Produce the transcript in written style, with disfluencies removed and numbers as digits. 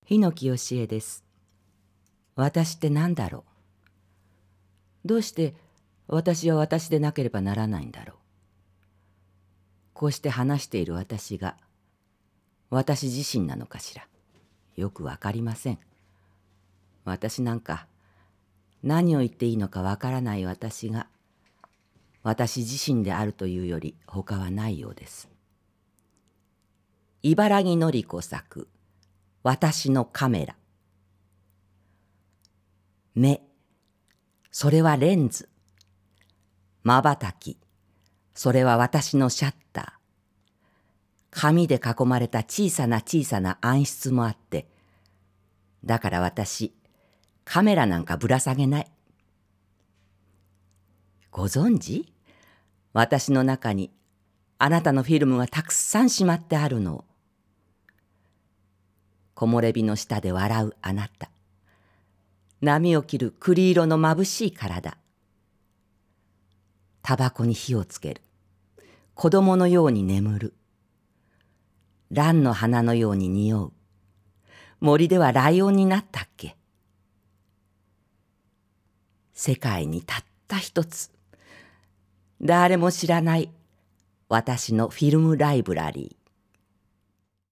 檜芳恵です。私って何だろう。どうして私は私でなければならないんだろう。こうして話している私が私自身なのかしら。よくわかりません。私なんか何を言っていいのかわからない私が私自身であるというより他はないようです。茨木のり子作私のカメラ。目、それはレンズ。瞬き、それは私のシャッター。紙で囲まれた小さな小さな暗室もあって、だから私、カメラなんかぶら下げない。ご存知？私の中にあなたのフィルムがたくさんしまってあるのを。木漏れ日の下で笑うあなた。波を切る栗色の眩しい体。タバコに火をつける。子供のように眠る。蘭の花のように匂う。森ではライオンになったっけ。世界にたった一つ。誰も知らない私のフィルムライブラリー。